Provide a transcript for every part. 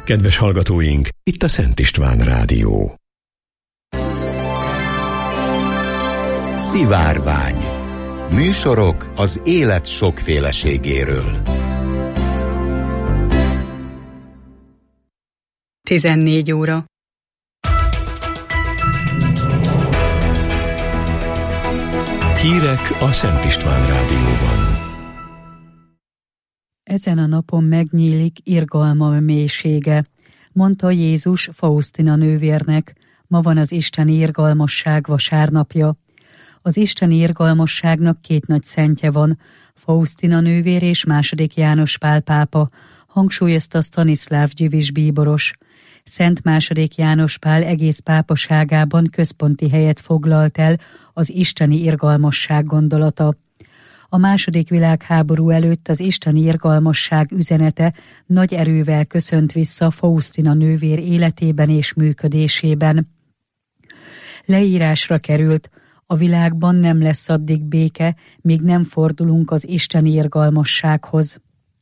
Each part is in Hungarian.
Kedves hallgatóink, itt a Szent István Rádió. Szivárvány. Műsorok az élet sokféleségéről. 14 óra. Hírek a Szent István Rádióban. Ezen a napon megnyílik irgalma mélysége, mondta Jézus Faustina nővérnek. Ma van az isteni irgalmasság vasárnapja. Az isteni irgalmasságnak két nagy szentje van, Faustina nővér és II. János Pál pápa, hangsúlyozta Stanislav Dziwisz bíboros. Szent II. János Pál egész pápaságában központi helyet foglalt el az isteni irgalmasság gondolata. A II. Világháború előtt az isteni irgalmasság üzenete nagy erővel köszönt vissza Faustina nővér életében és működésében. Leírásra került: a világban nem lesz addig béke, míg nem fordulunk az isteni irgalmassághoz.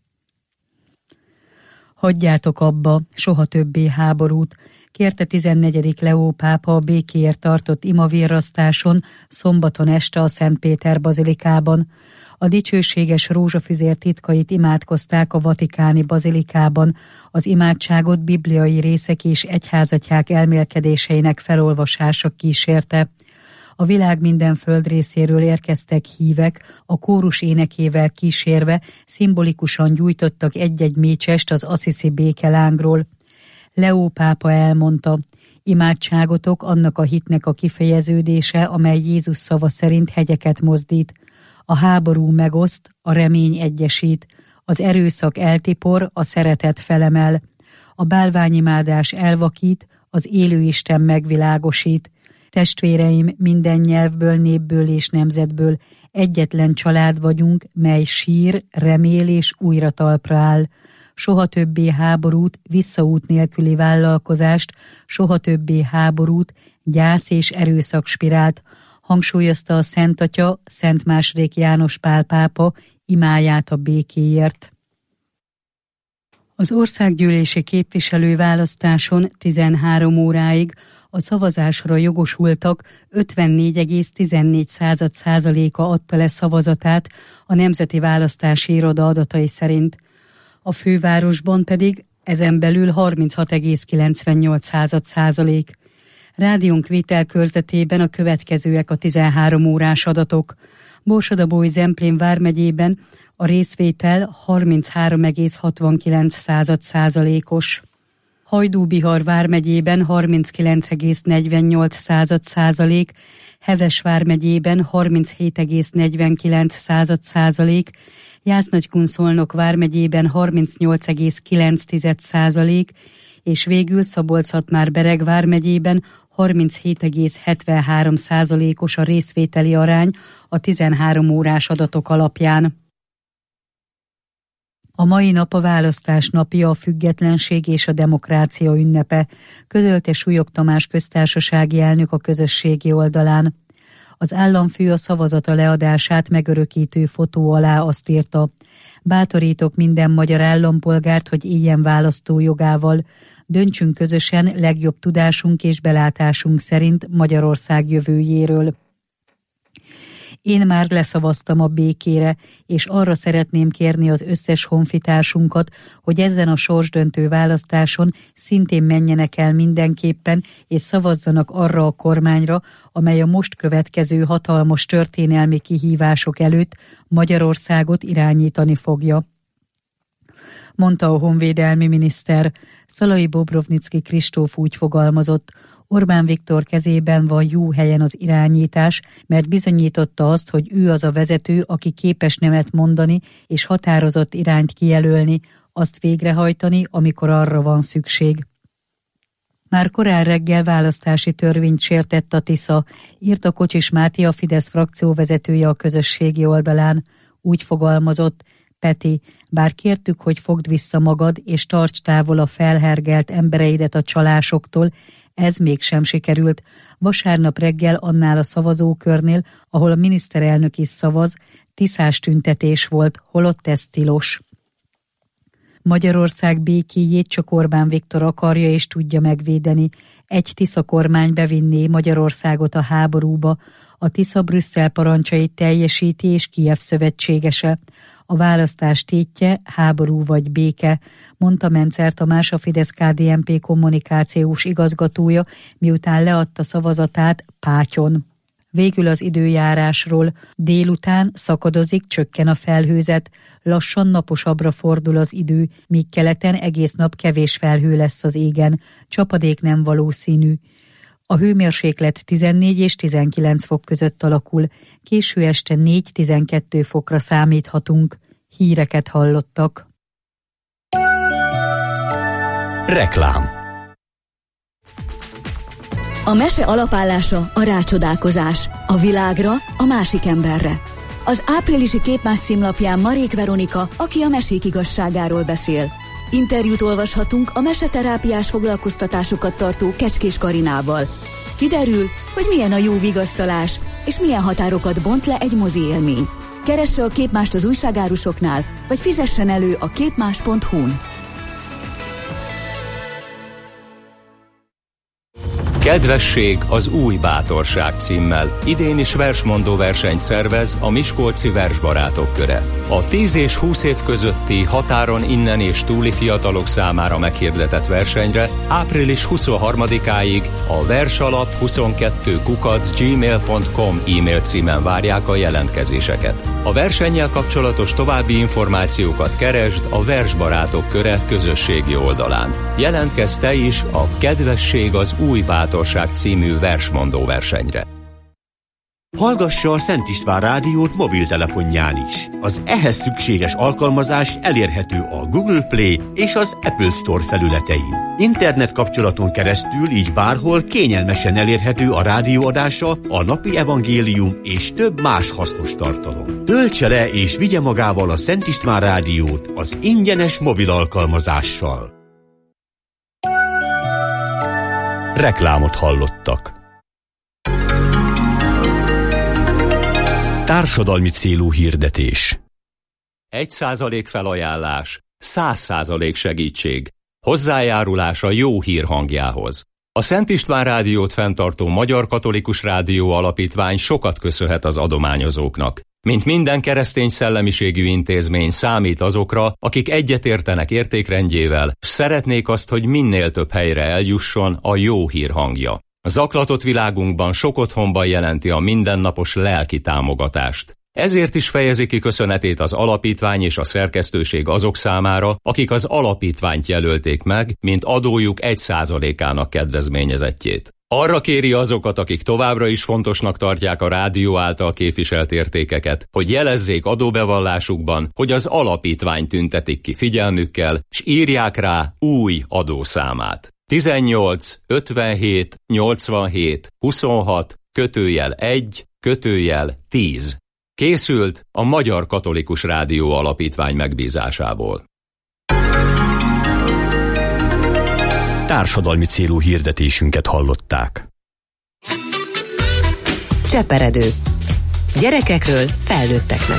Hagyjátok abba soha többé háborút, kérte 14. Leó pápa a békéért tartott imavirrasztáson szombaton este a Szent Péter bazilikában. A dicsőséges rózsafüzér titkait imádkozták a vatikáni bazilikában, az imádságot bibliai részek és egyházatják elmélkedéseinek felolvasása kísérte. A világ minden földrészéről érkeztek hívek, a kórus énekével kísérve szimbolikusan gyújtottak egy-egy mécsest az assisi békelángról. Leó pápa elmondta: imádságotok annak a hitnek a kifejeződése, amely Jézus szava szerint hegyeket mozdít. A háború megoszt, a remény egyesít, az erőszak eltipor, a szeretet felemel. A bálványimádás elvakít, az élő Isten megvilágosít. Testvéreim, minden nyelvből, népből és nemzetből egyetlen család vagyunk, mely sír, remél és újra talpra áll. Soha többé háborút, visszaút nélküli vállalkozást, soha többé háborút, gyász és erőszakspirált, hangsúlyozta a Szent Atya, Szent II. János Pál pápa imáját a békéért. Az országgyűlési képviselőválasztáson 13 óráig a szavazásra jogosultak 54,14%-a adta le szavazatát a Nemzeti Választási Iroda adatai szerint. A fővárosban pedig ezen belül 36,98%. Rádiónk vételkörzetében a következőek a 13 órás adatok. Borsod-Abaúj-Zemplén vármegyében a részvétel 33,69%-os. Hajdú-Bihar vármegyében 39,48%, Heves vármegyében 37,49%, Jász-Nagykun-Szolnok vármegyében 38,9%, és végül Szabolcs-Szatmár-Bereg vármegyében 37,73%-os a részvételi arány a 13 órás adatok alapján. A mai nap a választás napja, a függetlenség és a demokrácia ünnepe, közölte Súlyog Tamás köztársasági elnök a közösségi oldalán. Az államfő a szavazata leadását megörökítő fotó alá azt írta: bátorítok minden magyar állampolgárt, hogy éljen választójogával, döntsünk közösen legjobb tudásunk és belátásunk szerint Magyarország jövőjéről. Én már leszavaztam a békére, és arra szeretném kérni az összes honfitársunkat, hogy ezen a sorsdöntő választáson szintén menjenek el mindenképpen, és szavazzanak arra a kormányra, amely a most következő hatalmas történelmi kihívások előtt Magyarországot irányítani fogja, mondta a honvédelmi miniszter. Szalai Bobrovnicki Kristóf úgy fogalmazott: Orbán Viktor kezében van jó helyen az irányítás, mert bizonyította azt, hogy ő az a vezető, aki képes nemet mondani és határozott irányt kijelölni, azt végrehajtani, amikor arra van szükség. Már korán reggel választási törvényt sértett a Tisza, írta Kocsis Máté, a Fidesz frakcióvezetője a közösségi oldalán. Úgy fogalmazott: Peti, bár kértük, hogy fogd vissza magad és tarts távol a felhergelt embereidet a csalásoktól, ez mégsem sikerült. Vasárnap reggel annál a szavazókörnél, ahol a miniszterelnök is szavaz, tiszás tüntetés volt, holott ez tilos. Magyarország békéjét csak Orbán Viktor akarja és tudja megvédeni. Egy Tisza kormány bevinné Magyarországot a háborúba, a Tisza Brüsszel parancsait teljesíti és Kijev szövetségese. A választás tétje háború vagy béke, mondta Mencer Tamás, a Fidesz-KDNP kommunikációs igazgatója, miután leadta szavazatát Pátyon. Végül az időjárásról. Délután szakadozik, csökken a felhőzet, lassan naposabbra fordul az idő, míg keleten egész nap kevés felhő lesz az égen, csapadék nem valószínű. A hőmérséklet 14 és 19 fok között alakul, késő este 4-12 fokra számíthatunk. Híreket hallottak. Reklám. A mese alapállása a rácsodálkozás, a világra, a másik emberre. Az áprilisi Képmás címlapján Marék Veronika, aki a mesék igazságáról beszél. Interjút olvashatunk a meseterápiás foglalkoztatásokat tartó Kecskés Karinával. Kiderül, hogy milyen a jó vigasztalás, és milyen határokat bont le egy mozi élmény. Keresse a Képmást az újságárusoknál, vagy fizessen elő a képmás.hu-n. Kedvesség az új bátorság címmel idén is versmondó versenyt szervez a Miskolci Versbarátok Köre. A 10 és 20 év közötti határon innen és túli fiatalok számára meghirdetett versenyre április 23-áig a versalap22@gmail.com e-mail címen várják a jelentkezéseket. A versennyel kapcsolatos további információkat keresd a Versbarátok Köre közösségi oldalán. Jelentkezz te is a Kedvesség az új bátorság című versmondó versenyre. Hallgassa a Szent István Rádiót mobiltelefonján is. Az ehhez szükséges alkalmazás elérhető a Google Play és az Apple Store felületein. Internet kapcsolaton keresztül így bárhol kényelmesen elérhető a rádióadása, a napi evangélium és több más hasznos tartalom. Töltse le és vigye magával a Szent István Rádiót az ingyenes mobil alkalmazással. Reklámot hallottak. Társadalmi célú hirdetés. 1% felajánlás, 100% segítség. Hozzájárulás a jó hír hangjához. A Szent István Rádiót fenntartó Magyar Katolikus Rádió Alapítvány sokat köszönhet az adományozóknak. Mint minden keresztény szellemiségű intézmény számít azokra, akik egyetértenek értékrendjével, s szeretnék azt, hogy minél több helyre eljusson a jó hír hangja. A zaklatott világunkban sok otthonban jelenti a mindennapos lelki támogatást. Ezért is fejezi ki köszönetét az alapítvány és a szerkesztőség azok számára, akik az alapítványt jelölték meg, mint adójuk 1%-ának kedvezményezettjét. Arra kéri azokat, akik továbbra is fontosnak tartják a rádió által képviselt értékeket, hogy jelezzék adóbevallásukban, hogy az alapítvány tüntetik ki figyelmükkel, s írják rá új adószámát. 18 57 87 26 /1 /10. Készült a Magyar Katolikus Rádió Alapítvány megbízásából. Társadalmi célú hirdetésünket hallották. Cseperedő. Gyerekekről felnőtteknek.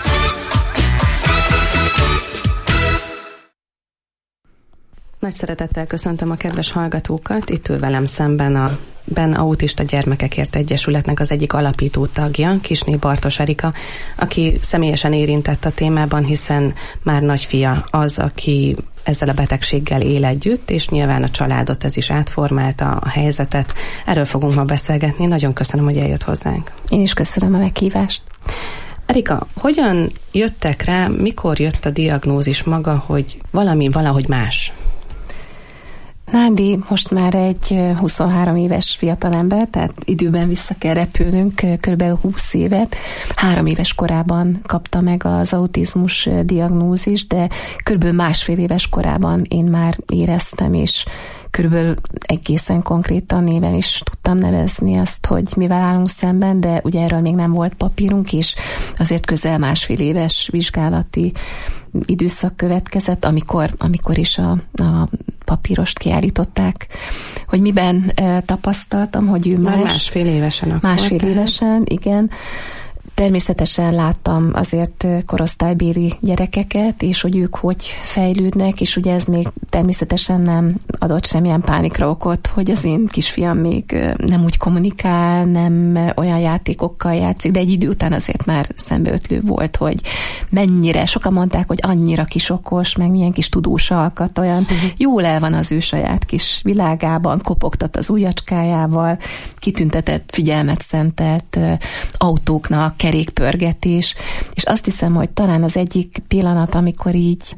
Nagy szeretettel köszöntöm a kedves hallgatókat. Itt ül velem szemben a Ben Autista Gyermekekért Egyesületnek az egyik alapító tagja, Kisné Bartos Erika, aki személyesen érintett a témában, hiszen már nagyfia az, aki ezzel a betegséggel él együtt, és nyilván a családot ez is átformálta, a helyzetet. Erről fogunk ma beszélgetni. Nagyon köszönöm, hogy eljött hozzánk. Én is köszönöm a meghívást. Erika, hogyan jöttek rá, mikor jött a diagnózis maga, hogy valami valahogy más? Nándi most már egy 23 éves fiatalember, tehát időben vissza kell repülnünk, kb. 20 évet. 3 éves korában kapta meg az autizmus diagnózist, de kb. 1,5 éves korában én már éreztem, és körülbelül egészen konkrétan néven is tudtam nevezni azt, hogy mivel állunk szemben, de ugye erről még nem volt papírunk, és azért közel 1,5 éves vizsgálati időszak következett, amikor is a papírost kiállították, hogy miben tapasztaltam, hogy ő már 1,5 évesen akkor. 1,5 évesen, igen. Természetesen láttam azért korosztálybéli gyerekeket, és hogy ők hogy fejlődnek, és ugye ez még természetesen nem adott semmilyen pánikra okot, hogy az én kisfiam még nem úgy kommunikál, nem olyan játékokkal játszik, de egy idő után azért már szembeötlő volt, hogy mennyire, sokan mondták, hogy annyira kis okos, meg milyen kis tudós alkat, olyan jól el van az ő saját kis világában, kopogtat az ujjacskájával, kitüntetett figyelmet szentelt autóknak, kerékpörgetés, és azt hiszem, hogy talán az egyik pillanat, amikor így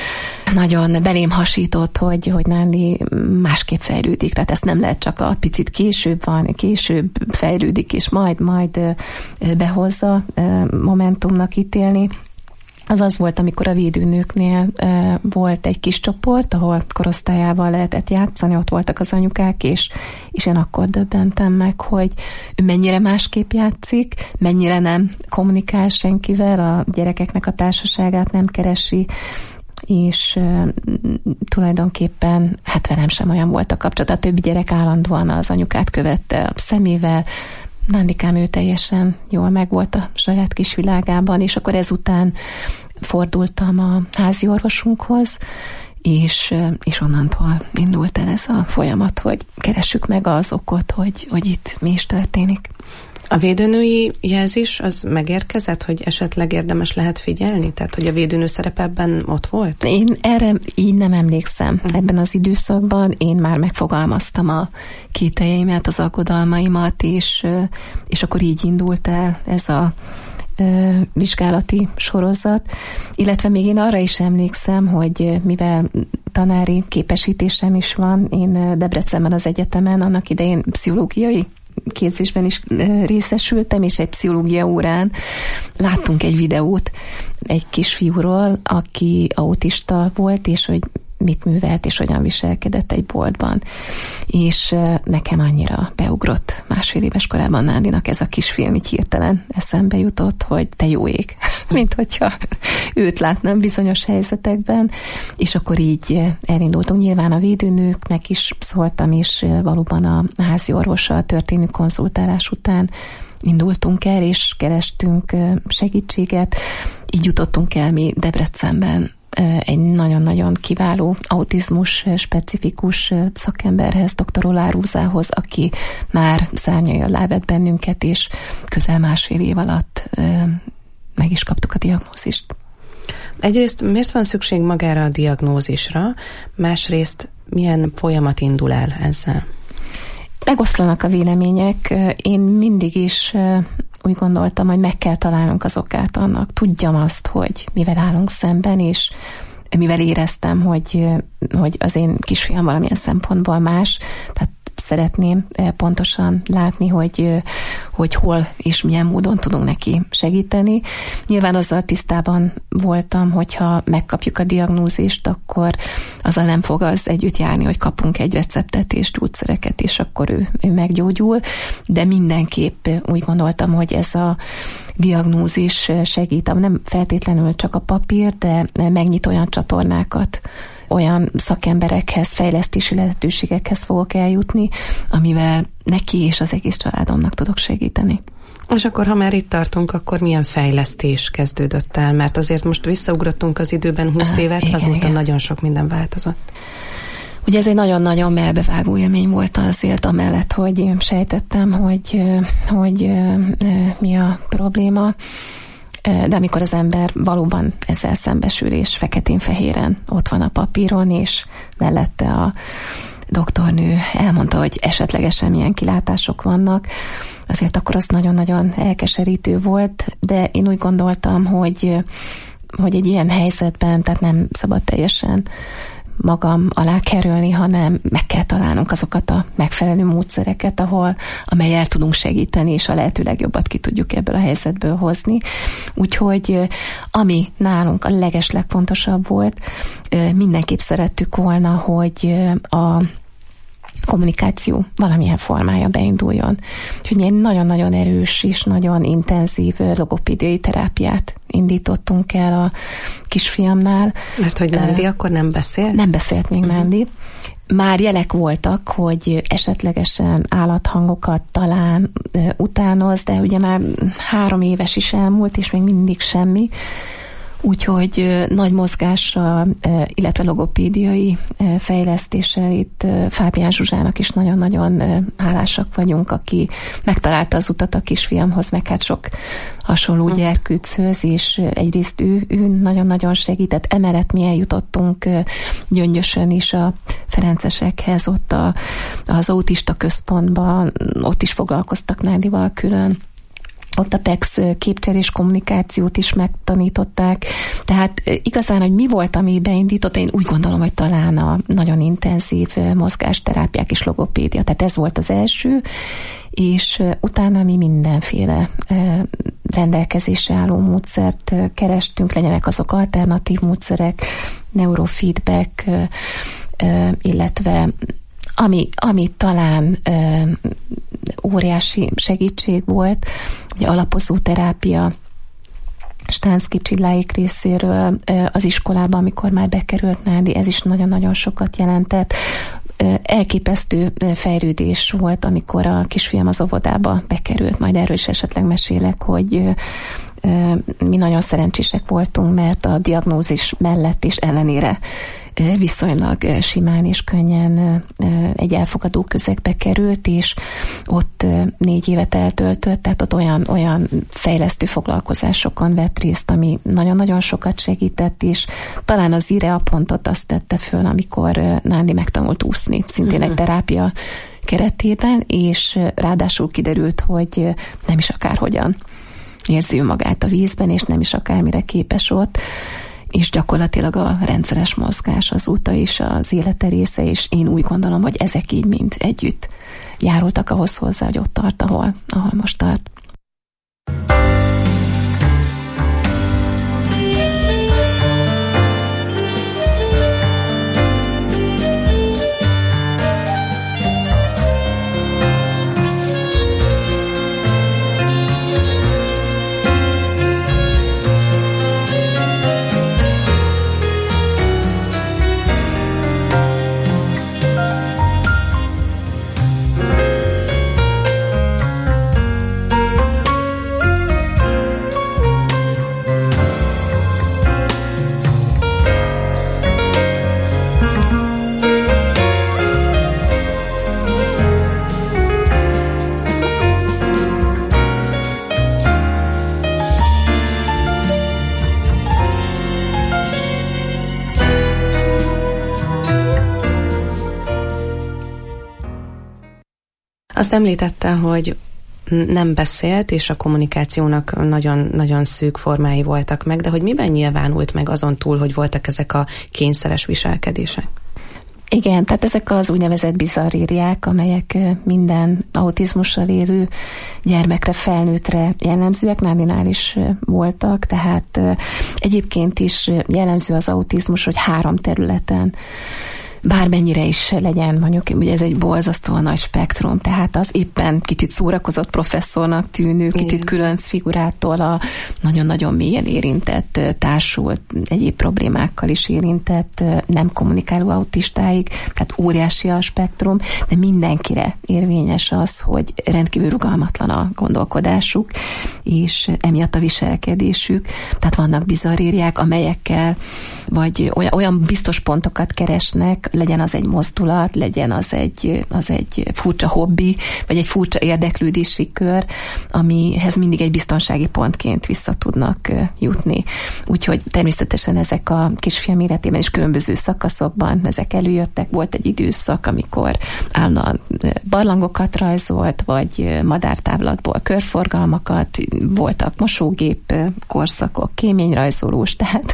nagyon belém hasított, hogy Nándi másképp fejlődik, tehát ezt nem lehet csak a picit később fejlődik, és majd behozza momentumnak ítélni. Az volt, amikor a védőnőknél volt egy kis csoport, ahol korosztályával lehetett játszani, ott voltak az anyukák, és én akkor döbbentem meg, hogy ő mennyire másképp játszik, mennyire nem kommunikál senkivel, a gyerekeknek a társaságát nem keresi, és tulajdonképpen hát velem sem olyan volt a kapcsolat. A többi gyerek állandóan az anyukát követte a szemével, Nándikám ő teljesen jól megvolt a saját kis világában, és akkor ezután fordultam a házi orvosunkhoz, és onnantól indult el ez a folyamat, hogy keressük meg az okot, hogy itt mi is történik. A védőnői jelzés az megérkezett, hogy esetleg érdemes lehet figyelni? Tehát, hogy a védőnő szerepe ebben ott volt? Én erre így nem emlékszem. Ebben az időszakban én már megfogalmaztam a kételjeimet, az aggodalmaimat, és akkor így indult el ez a vizsgálati sorozat, illetve még én arra is emlékszem, hogy mivel tanári képesítésem is van, én Debrecenben az egyetemen annak idején pszichológiai képzésben is részesültem, és egy pszichológia órán láttunk egy videót egy kisfiúról, aki autista volt, és hogy mit művelt, és hogyan viselkedett egy boltban. És nekem annyira beugrott 1,5 éves korában Nándinak ez a kisfilm, így hirtelen eszembe jutott, hogy te jó ég, mint hogyha őt látnám bizonyos helyzetekben, és akkor így elindultunk. Nyilván a védőnőknek is szóltam, és valóban a házi orvossal történő konzultálás után indultunk el, és kerestünk segítséget. Így jutottunk el mi Debrecenben egy nagyon-nagyon kiváló autizmus specifikus szakemberhez, dr. Oláh Rúzához, aki már szárnyai alá vett bennünket, és közel 1,5 év alatt meg is kaptuk a diagnózist. Egyrészt miért van szükség magára a diagnózisra, másrészt milyen folyamat indul el ezzel? Megoszlanak a vélemények. Én mindig is úgy gondoltam, hogy meg kell találnunk az okát annak. Tudjam azt, hogy mivel állunk szemben, és mivel éreztem, hogy az én kisfiam valamilyen szempontból más, tehát szeretném pontosan látni, hogy hol és milyen módon tudunk neki segíteni. Nyilván azzal tisztában voltam, hogyha megkapjuk a diagnózist, akkor azzal nem fog az együtt járni, hogy kapunk egy receptet és gyógyszereket, és akkor ő meggyógyul, de mindenképp úgy gondoltam, hogy ez a diagnózis segít, nem feltétlenül csak a papír, de megnyit olyan csatornákat, olyan szakemberekhez, fejlesztési lehetőségekhez fogok eljutni, amivel neki és az egész családomnak tudok segíteni. És akkor, ha már itt tartunk, akkor milyen fejlesztés kezdődött el? Mert azért most visszaugrottunk az időben 20 évet, igen, azóta igen. Nagyon sok minden változott. Ugye ez egy nagyon-nagyon melbevágó élmény volt azért, amellett, hogy én sejtettem, hogy mi a probléma. De amikor az ember valóban ezzel szembesül, és feketén-fehéren ott van a papíron, és mellette a doktornő elmondta, hogy esetlegesen milyen kilátások vannak, azért akkor az nagyon-nagyon elkeserítő volt, de én úgy gondoltam, hogy egy ilyen helyzetben, tehát nem szabad teljesen magam alá kerülni, hanem meg kell találnunk azokat a megfelelő módszereket, amely el tudunk segíteni, és a lehető legjobbat ki tudjuk ebből a helyzetből hozni. Úgyhogy ami nálunk a legfontosabb volt, mindenképp szerettük volna, hogy kommunikáció valamilyen formája beinduljon. Úgyhogy mi egy nagyon-nagyon erős és nagyon intenzív logopédiai terápiát indítottunk el a kisfiamnál. Mert hogy Nándi akkor nem beszélt? Nem beszélt még Nándi. Már jelek voltak, hogy esetlegesen állathangokat talán utánoz, de ugye már 3 éves is elmúlt, és még mindig semmi. Úgyhogy nagy mozgásra, illetve logopédiai fejlesztéssel itt Fábián Zsuzsának is nagyon-nagyon hálásak vagyunk, aki megtalálta az utat a kisfiamhoz, meg hát sok hasonló gyerkőchöz, és egyrészt ő nagyon-nagyon segített. Emellett mi eljutottunk Gyöngyösön is a ferencesekhez, ott az autista központban, ott is foglalkoztak Nándival külön. Ott a PEX képcserés kommunikációt is megtanították. Tehát igazán, hogy mi volt, ami beindított, én úgy gondolom, hogy talán a nagyon intenzív mozgásterápiák és logopédia. Tehát ez volt az első, és utána mi mindenféle rendelkezésre álló módszert kerestünk, legyenek azok alternatív módszerek, neurofeedback, illetve ami talán óriási segítség volt, ugye alapozó terápia Stánszky Csilláik részéről az iskolában, amikor már bekerült Nándi, ez is nagyon-nagyon sokat jelentett. Elképesztő fejlődés volt, amikor a kisfiam az óvodába bekerült, majd erről is esetleg mesélek, hogy mi nagyon szerencsések voltunk, mert a diagnózis mellett is ellenére viszonylag simán és könnyen egy elfogadó közegbe került, és ott 4 évet eltöltött, tehát ott olyan fejlesztő foglalkozásokon vett részt, ami nagyon-nagyon sokat segített, és talán az IREA pontot azt tette föl, amikor Nándi megtanult úszni, szintén egy terápia keretében, és ráadásul kiderült, hogy nem is akárhogyan érzi ő magát a vízben, és nem is akármire képes ott, és gyakorlatilag a rendszeres mozgás azóta is az élete része, és én úgy gondolom, hogy ezek így mind együtt járultak ahhoz hozzá, hogy ott tart, ahol most tart. Azt említette, hogy nem beszélt, és a kommunikációnak nagyon-nagyon szűk formái voltak meg, de hogy miben nyilvánult meg azon túl, hogy voltak ezek a kényszeres viselkedések? Igen, tehát ezek az úgynevezett bizarrériák, amelyek minden autizmussal élő gyermekre, felnőttre jellemzőek, Nándinál is voltak, tehát egyébként is jellemző az autizmus, hogy 3 területen bármennyire is legyen, mondjuk, ugye ez egy borzasztóan nagy spektrum, tehát az éppen kicsit szórakozott professzornak tűnő, kicsit különc figurától a nagyon-nagyon mélyen érintett, társult, egyéb problémákkal is érintett, nem kommunikáló autistáig, tehát óriási a spektrum, de mindenkire érvényes az, hogy rendkívül rugalmatlan a gondolkodásuk, és emiatt a viselkedésük, tehát vannak bizarrériák, amelyekkel vagy olyan biztos pontokat keresnek, legyen az egy mozdulat, legyen az egy furcsa hobbi, vagy egy furcsa érdeklődési kör, amihez mindig egy biztonsági pontként vissza tudnak jutni. Úgyhogy természetesen ezek a kisfiam életében is különböző szakaszokban ezek előjöttek. Volt egy időszak, amikor állandóan barlangokat rajzolt, vagy madártávlatból körforgalmakat, voltak mosógép korszakok, kéményrajzolós, tehát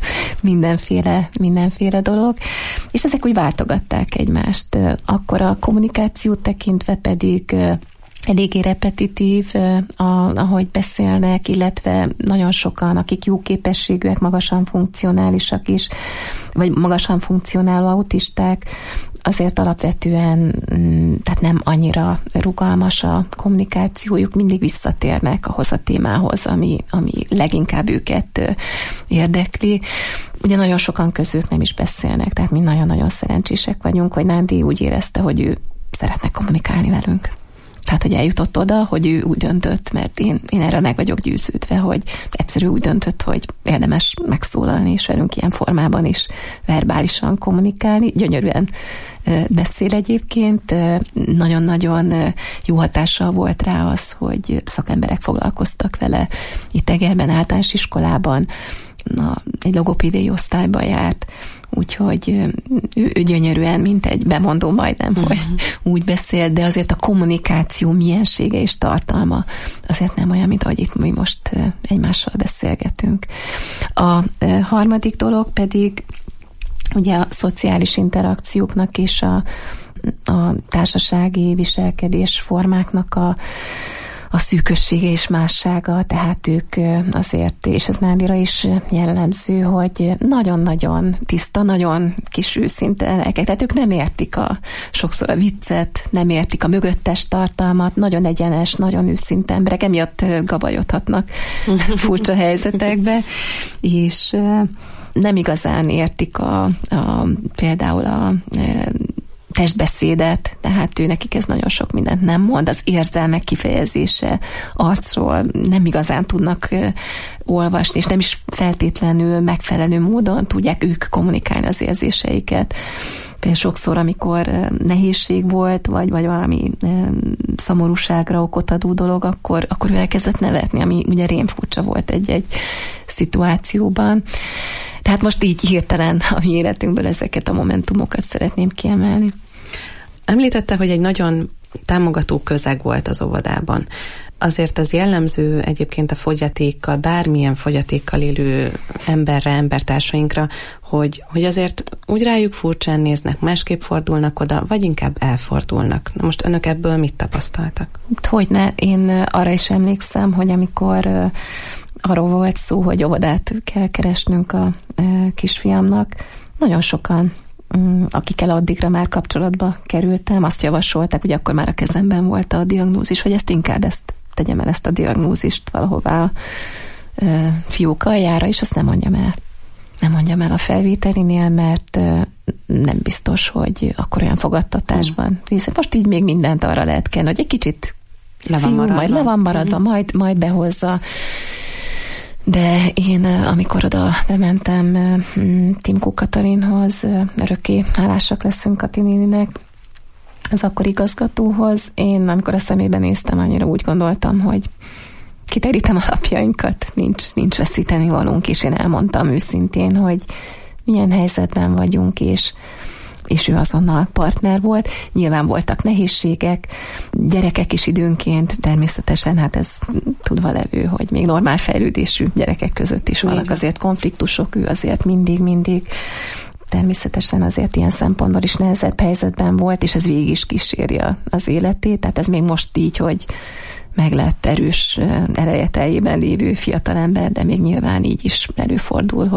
mindenféle dolog, és ezek úgy váltogatták egymást. Akkor a kommunikációt tekintve pedig eléggé repetitív, ahogy beszélnek, illetve nagyon sokan, akik jó képességűek, magasan funkcionálisak is, vagy magasan funkcionáló autisták, azért alapvetően tehát nem annyira rugalmas a kommunikációjuk, mindig visszatérnek ahhoz a témához, ami leginkább őket érdekli. Ugye nagyon sokan közülük nem is beszélnek, tehát mi nagyon-nagyon szerencsések vagyunk, hogy Nándi úgy érezte, hogy ő szeretne kommunikálni velünk. Tehát, hogy eljutott oda, hogy ő úgy döntött, mert én erre meg vagyok győződve, hogy egyszerűen úgy döntött, hogy érdemes megszólalni, és velünk ilyen formában is verbálisan kommunikálni. Gyönyörűen beszél egyébként. Nagyon-nagyon jó hatással volt rá az, hogy szakemberek foglalkoztak vele itt Egerben, általános iskolában, egy logopédiai osztályba járt, úgyhogy ő gyönyörűen, mint egy bemondó majdnem, hogy úgy beszél, de azért a kommunikáció miensége és tartalma azért nem olyan, mint ahogy itt mi most egymással beszélgetünk. A harmadik dolog pedig ugye a szociális interakcióknak és a társasági viselkedés formáknak a szűkössége és mássága, tehát ők azért, és ez Nádira is jellemző, hogy nagyon-nagyon tiszta, nagyon kis őszinte lelkek, tehát ők nem értik sokszor a viccet, nem értik a mögöttes tartalmat, nagyon egyenes, nagyon őszinte emberek, emiatt gabajodhatnak furcsa helyzetekbe, és nem igazán értik például a testbeszédet, tehát ő nekik ez nagyon sok mindent nem mond, az érzelmek kifejezése arcról nem igazán tudnak olvasni, és nem is feltétlenül megfelelő módon tudják ők kommunikálni az érzéseiket. Például sokszor, amikor nehézség volt, vagy valami szomorúságra okot adó dolog, akkor ő elkezdett nevetni, ami ugye rémfurcsa volt egy szituációban. Tehát most így hirtelen a mi életünkből ezeket a momentumokat szeretném kiemelni. Említette, hogy egy nagyon támogató közeg volt az óvodában. Azért az jellemző egyébként a fogyatékkal, bármilyen fogyatékkal élő embertársainkra, hogy azért úgy rájuk furcsán néznek, másképp fordulnak oda, vagy inkább elfordulnak. Na most önök ebből mit tapasztaltak? Hogyne, én arra is emlékszem, hogy amikor arról volt szó, hogy óvodát kell keresnünk a kisfiamnak, nagyon sokan, akikkel addigra már kapcsolatba kerültem, azt javasolták, hogy akkor már a kezemben volt a diagnózis, hogy tegyem el ezt a diagnózist valahová a fiúk aljára, és azt nem mondjam el. Nem mondjam el a felvételinél, mert nem biztos, hogy akkor olyan fogadtatásban. Most így még mindent arra lehet kenni, hogy egy kicsit majd le van maradva, majd behozza. De én, amikor oda bementem Timkó Katalinhoz, örökké hálásak leszünk Kati néninek, az akkor igazgatóhoz, én amikor a szemébe néztem, annyira úgy gondoltam, hogy kiterítem a lapjainkat, nincs veszíteni valónk, és én elmondtam őszintén, hogy milyen helyzetben vagyunk, és ő azonnal partner volt. Nyilván voltak nehézségek, gyerekek is időnként, természetesen, hát ez tudva levő, hogy még normál fejlődésű gyerekek között is vannak azért konfliktusok, ő azért mindig természetesen azért ilyen szempontból is nehezebb helyzetben volt, és ez végig is kíséri az életét, tehát ez még most így, hogy meg lett erős erejeteljében lévő fiatalember, de még nyilván így is előfordul,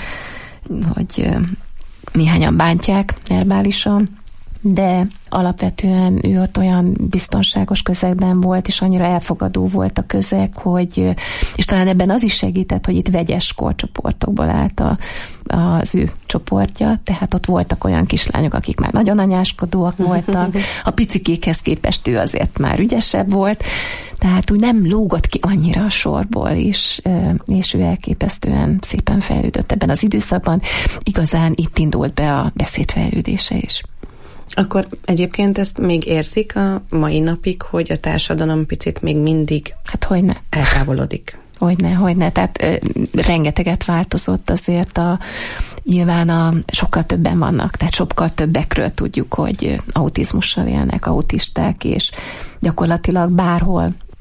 hogy néhányan bántják verbálisan, de alapvetően ő ott olyan biztonságos közegben volt, és annyira elfogadó volt a közeg, és talán ebben az is segített, hogy itt vegyes korcsoportokból állt az ő csoportja, tehát ott voltak olyan kislányok, akik már nagyon anyáskodóak voltak, a picikékhez képest ő azért már ügyesebb volt, tehát úgy nem lógott ki annyira a sorból, és ő elképesztően szépen fejlődött ebben az időszakban. Igazán itt indult be a beszédfejlődése is. Akkor egyébként ezt még érzik a mai napig, hogy a társadalom picit még mindig eltávolodik? Hogyne. Tehát rengeteget változott azért nyilván sokkal többen vannak, tehát sokkal többekről tudjuk, hogy autizmussal élnek, autisták, és gyakorlatilag bárhol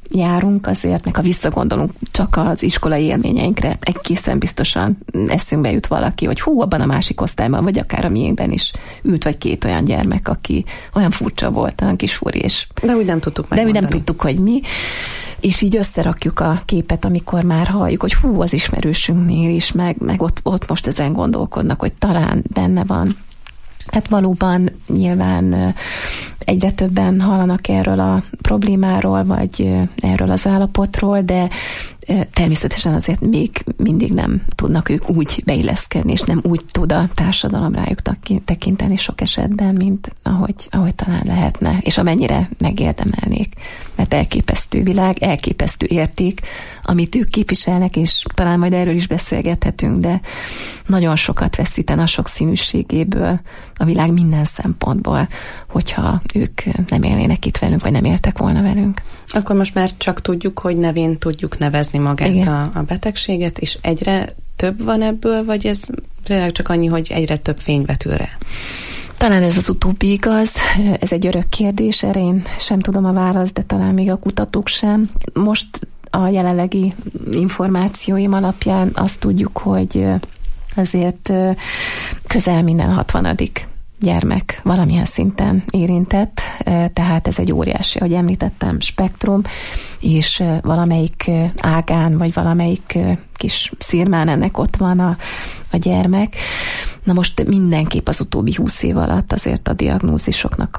járunk azért, meg ha visszagondolunk csak az iskolai élményeinkre, egészen biztosan eszünkbe jut valaki, hogy abban a másik osztályban, vagy akár a miénkben is ült vagy 2 olyan gyermek, aki olyan furcsa volt, olyan kis furi, és de úgy nem tudtuk megmondani. De úgy nem tudtuk, hogy mi. És így összerakjuk a képet, amikor már halljuk, hogy az ismerősünknél is, meg ott most ezen gondolkodnak, hogy talán benne van. Hát valóban nyilván egyre többen hallanak erről a problémáról, vagy erről az állapotról, de természetesen azért még mindig nem tudnak ők úgy beilleszkedni, és nem úgy tud a társadalom rájuk tekinteni sok esetben, mint ahogy talán lehetne, és amennyire megérdemelnék. Mert elképesztő világ, elképesztő érték, amit ők képviselnek, és talán majd erről is beszélgethetünk, de nagyon sokat veszíten a sokszínűségéből a világ minden szempontból, hogyha ők nem élnének itt velünk, vagy nem éltek volna velünk. Akkor most már csak tudjuk, hogy nevén tudjuk nevezni magát a betegséget, és egyre több van ebből, vagy ez tényleg csak annyi, hogy egyre több fény vetül rá? Talán ez az utóbbi igaz, ez egy örök kérdés, erre én sem tudom a választ, de talán még a kutatók sem. Most a jelenlegi információim alapján azt tudjuk, hogy azért közel minden 60. gyermek valamilyen szinten érintett, tehát ez egy óriási, ahogy említettem, spektrum, és valamelyik ágán, vagy valamelyik kis szirmán ennek ott van a gyermek. Na most mindenképp az utóbbi 20 év alatt azért a diagnózisoknak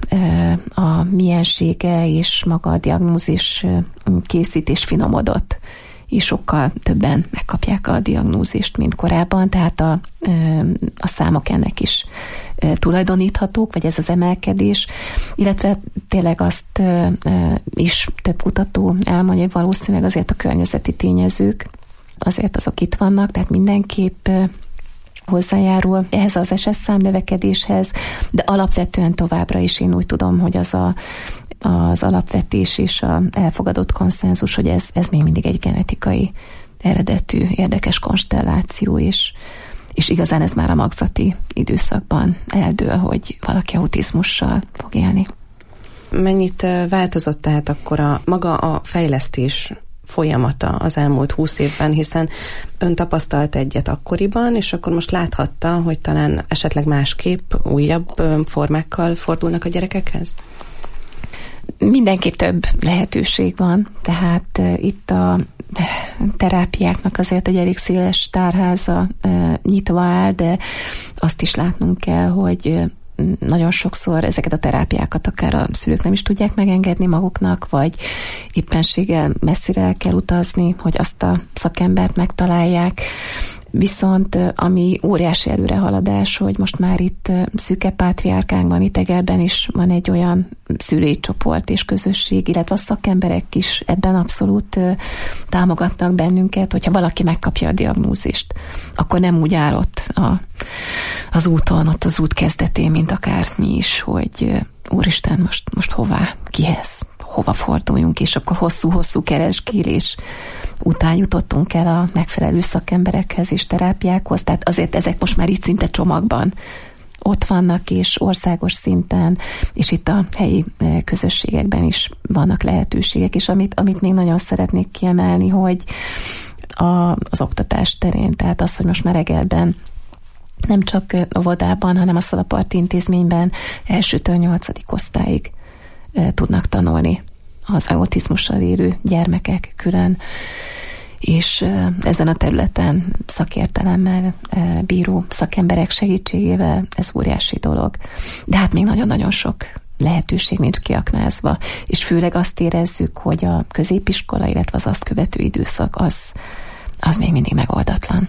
a miensége és maga a diagnózis készítés finomodott, és sokkal többen megkapják a diagnózist, mint korábban, tehát a számok ennek is tulajdoníthatók, vagy ez az emelkedés, illetve tényleg azt is több kutató elmondja, hogy valószínűleg azért a környezeti tényezők, azért azok itt vannak, tehát mindenképp hozzájárul ehhez az esetszám növekedéshez, de alapvetően továbbra is én úgy tudom, hogy az alapvetés és az elfogadott konszenzus, hogy ez még mindig egy genetikai eredetű, érdekes konstelláció, és igazán ez már a magzati időszakban eldől, hogy valaki autizmussal fog élni. Mennyit változott tehát akkor maga a fejlesztés folyamata az elmúlt 20 évben, hiszen ön tapasztalt egyet akkoriban, és akkor most láthatta, hogy talán esetleg másképp, újabb formákkal fordulnak a gyerekekhez? Mindenképp több lehetőség van, tehát itt a terápiáknak azért egy elég széles tárháza nyitva áll, de azt is látnunk kell, hogy nagyon sokszor ezeket a terápiákat akár a szülők nem is tudják megengedni maguknak, vagy éppenséggel messzire el kell utazni, hogy azt a szakembert megtalálják. Viszont ami óriási előrehaladás, hogy most már itt Szűke Pátriárkánkban, itt Egerben is van egy olyan szülői csoport és közösség, illetve a szakemberek is ebben abszolút támogatnak bennünket, hogyha valaki megkapja a diagnózist, akkor nem úgy áll ott az úton, ott az út kezdetén, mint akár mi is, hogy úristen, most hová, kihez, hova forduljunk, és akkor hosszú-hosszú kereskélés után jutottunk el a megfelelő szakemberekhez és terápiákhoz, tehát azért ezek most már itt szinte csomagban ott vannak, és országos szinten, és itt a helyi közösségekben is vannak lehetőségek, és amit még nagyon szeretnék kiemelni, hogy az oktatás terén, tehát az, hogy most már Egerben nem csak óvodában, hanem a Szalaparti intézményben 1-től 8. osztályig tudnak tanulni az autizmussal élő gyermekek külön, és ezen a területen szakértelemmel bíró szakemberek segítségével ez óriási dolog. De hát még nagyon-nagyon sok lehetőség nincs kiaknázva, és főleg azt érezzük, hogy a középiskola, illetve az azt követő időszak az még mindig megoldatlan.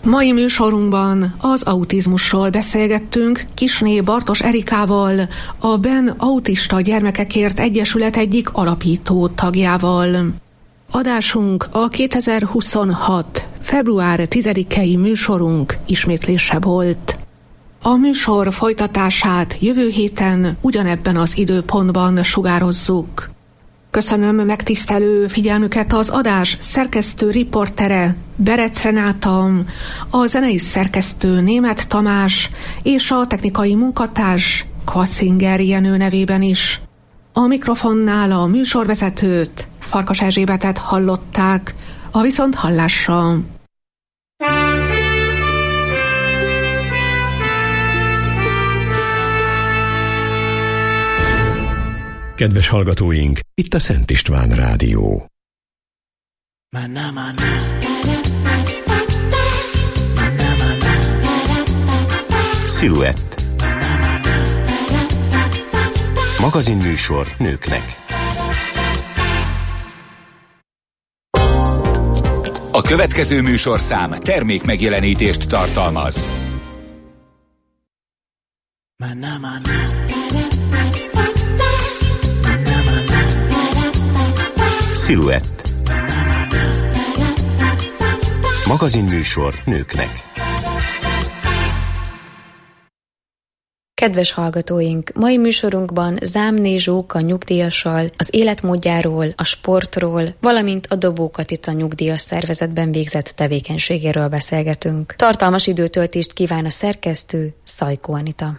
Mai műsorunkban az autizmusról beszélgettünk Kisné Bartos Erikával, a BEN Autista Gyermekekért Egyesület egyik alapító tagjával. Adásunk a 2026. február 10-i műsorunk ismétlése volt. A műsor folytatását jövő héten ugyanebben az időpontban sugározzuk. Köszönöm megtisztelő figyelmüket az adás szerkesztő riportere Berec Renáta, a zenei szerkesztő Németh Tamás és a technikai munkatárs Kassinger Jenő nevében is. A mikrofonnál a műsorvezetőt, Farkas Erzsébetet hallották, a viszonthallásra. Kedves hallgatóink, itt a Szent István Rádió. Sziluett. Magazinműsor nőknek. A következő műsorszám termékmegjelenítést tartalmaz. Sziluett. Magazinműsor nőknek. Kedves hallgatóink, mai műsorunkban Zámné Zsóka nyugdíjassal az életmódjáról, a sportról, valamint a Dobó Katica nyugdíjas szervezetben végzett tevékenységéről beszélgetünk. Tartalmas időtöltést kíván a szerkesztő, Szajkó Anita.